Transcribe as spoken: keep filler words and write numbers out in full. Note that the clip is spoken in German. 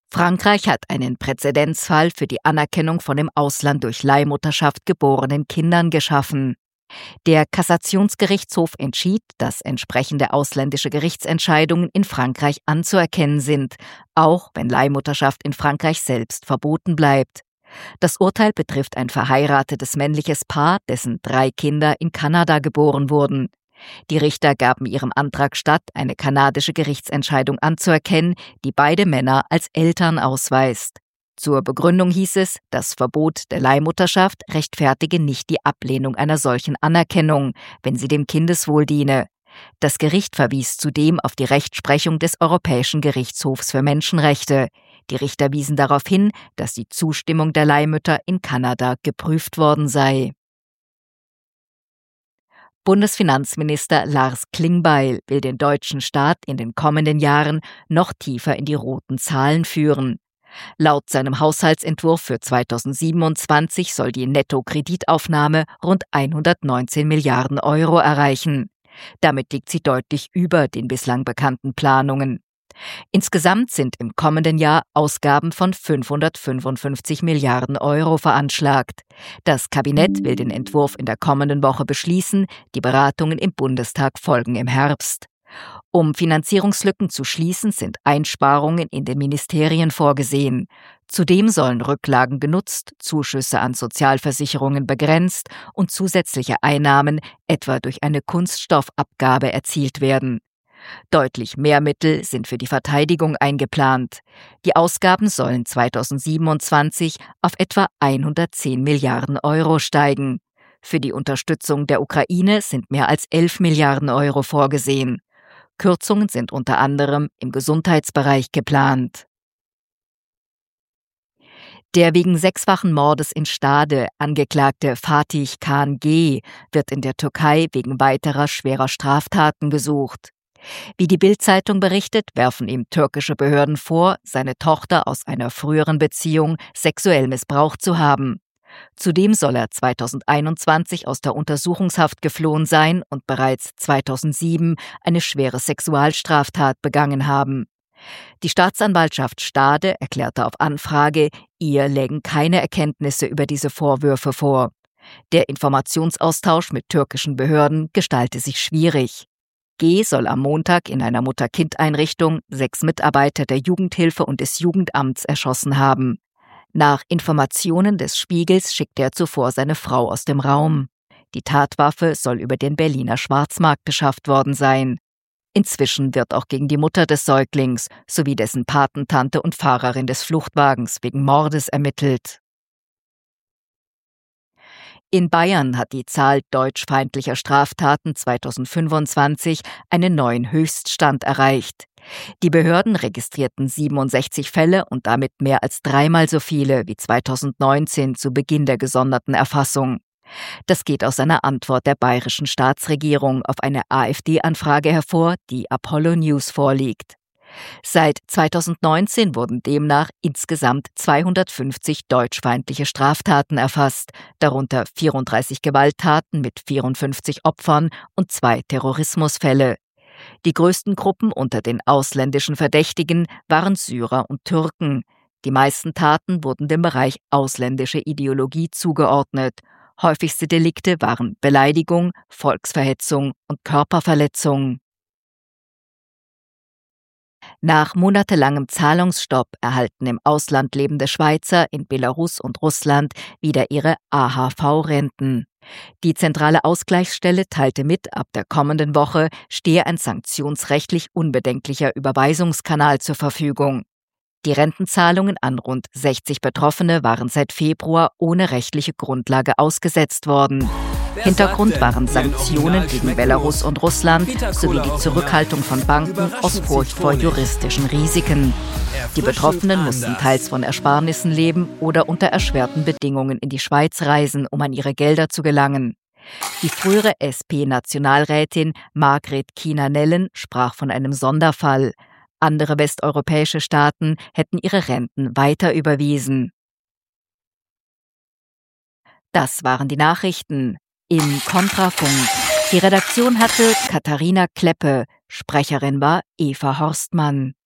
Frankreich hat einen Präzedenzfall für die Anerkennung von im Ausland durch Leihmutterschaft geborenen Kindern geschaffen. Der Kassationsgerichtshof entschied, dass entsprechende ausländische Gerichtsentscheidungen in Frankreich anzuerkennen sind, auch wenn Leihmutterschaft in Frankreich selbst verboten bleibt. Das Urteil betrifft ein verheiratetes männliches Paar, dessen drei Kinder in Kanada geboren wurden. Die Richter gaben ihrem Antrag statt, eine kanadische Gerichtsentscheidung anzuerkennen, die beide Männer als Eltern ausweist. Zur Begründung hieß es, das Verbot der Leihmutterschaft rechtfertige nicht die Ablehnung einer solchen Anerkennung, wenn sie dem Kindeswohl diene. Das Gericht verwies zudem auf die Rechtsprechung des Europäischen Gerichtshofs für Menschenrechte. Die Richter wiesen darauf hin, dass die Zustimmung der Leihmütter in Kanada geprüft worden sei. Bundesfinanzminister Lars Klingbeil will den deutschen Staat in den kommenden Jahren noch tiefer in die roten Zahlen führen. Laut seinem Haushaltsentwurf für zweitausendsiebenundzwanzig soll die Nettokreditaufnahme rund hundertneunzehn Milliarden Euro erreichen. Damit liegt sie deutlich über den bislang bekannten Planungen. Insgesamt sind im kommenden Jahr Ausgaben von fünfhundertfünfundfünfzig Milliarden Euro veranschlagt. Das Kabinett will den Entwurf in der kommenden Woche beschließen, die Beratungen im Bundestag folgen im Herbst. Um Finanzierungslücken zu schließen, sind Einsparungen in den Ministerien vorgesehen. Zudem sollen Rücklagen genutzt, Zuschüsse an Sozialversicherungen begrenzt und zusätzliche Einnahmen, etwa durch eine Kunststoffabgabe, erzielt werden. Deutlich mehr Mittel sind für die Verteidigung eingeplant. Die Ausgaben sollen zweitausendsiebenundzwanzig auf etwa hundertzehn Milliarden Euro steigen. Für die Unterstützung der Ukraine sind mehr als elf Milliarden Euro vorgesehen. Kürzungen sind unter anderem im Gesundheitsbereich geplant. Der wegen sechsfachen Mordes in Stade angeklagte Fatih Khan G. wird in der Türkei wegen weiterer schwerer Straftaten gesucht. Wie die Bild-Zeitung berichtet, werfen ihm türkische Behörden vor, seine Tochter aus einer früheren Beziehung sexuell missbraucht zu haben. Zudem soll er zweitausendeinundzwanzig aus der Untersuchungshaft geflohen sein und bereits zweitausendsieben eine schwere Sexualstraftat begangen haben. Die Staatsanwaltschaft Stade erklärte auf Anfrage, ihr lägen keine Erkenntnisse über diese Vorwürfe vor. Der Informationsaustausch mit türkischen Behörden gestalte sich schwierig. G. soll am Montag in einer Mutter-Kind-Einrichtung sechs Mitarbeiter der Jugendhilfe und des Jugendamts erschossen haben. Nach Informationen des Spiegels schickte er zuvor seine Frau aus dem Raum. Die Tatwaffe soll über den Berliner Schwarzmarkt beschafft worden sein. Inzwischen wird auch gegen die Mutter des Säuglings sowie dessen Patentante und Fahrerin des Fluchtwagens wegen Mordes ermittelt. In Bayern hat die Zahl deutschfeindlicher Straftaten zweitausendfünfundzwanzig einen neuen Höchststand erreicht. Die Behörden registrierten siebenundsechzig Fälle und damit mehr als dreimal so viele wie zweitausendneunzehn zu Beginn der gesonderten Erfassung. Das geht aus einer Antwort der bayerischen Staatsregierung auf eine AfD-Anfrage hervor, die Apollo News vorliegt. Seit zweitausendneunzehn wurden demnach insgesamt zweihundertfünfzig deutschfeindliche Straftaten erfasst, darunter vierunddreißig Gewalttaten mit vierundfünfzig Opfern und zwei Terrorismusfälle. Die größten Gruppen unter den ausländischen Verdächtigen waren Syrer und Türken. Die meisten Taten wurden dem Bereich ausländische Ideologie zugeordnet. Häufigste Delikte waren Beleidigung, Volksverhetzung und Körperverletzung. Nach monatelangem Zahlungsstopp erhalten im Ausland lebende Schweizer in Belarus und Russland wieder ihre A H V-Renten. Die zentrale Ausgleichsstelle teilte mit, ab der kommenden Woche stehe ein sanktionsrechtlich unbedenklicher Überweisungskanal zur Verfügung. Die Rentenzahlungen an rund sechzig Betroffene waren seit Februar ohne rechtliche Grundlage ausgesetzt worden. Hintergrund waren Sanktionen gegen Belarus und Russland sowie die Zurückhaltung von Banken aus Furcht vor juristischen Risiken. Die Betroffenen mussten teils von Ersparnissen leben oder unter erschwerten Bedingungen in die Schweiz reisen, um an ihre Gelder zu gelangen. Die frühere S P-Nationalrätin Margret Kiener-Nellen sprach von einem Sonderfall. Andere westeuropäische Staaten hätten ihre Renten weiter überwiesen. Das waren die Nachrichten im Kontrafunk. Die Redaktion hatte Katharina Kleppe, Sprecherin war Eva Horstmann.